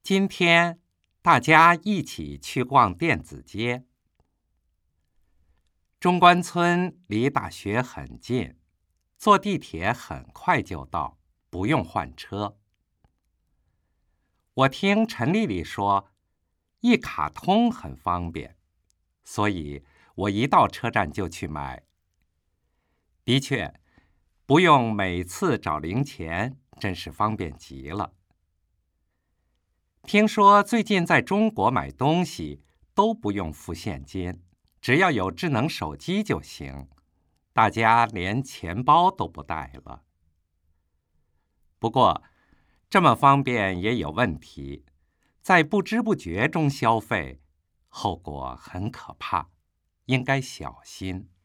今天大家一起去逛电子街。中关村离大学很近，坐地铁很快就到，不用换车。我听陈丽丽说，一卡通很方便，所以我一到车站就去买。的确，不用每次找零钱，真是方便极了。听说最近在中国买东西都不用付现金，只要有智能手机就行，大家连钱包都不带了。不过，这么方便也有问题，在不知不觉中消费，后果很可怕，应该小心。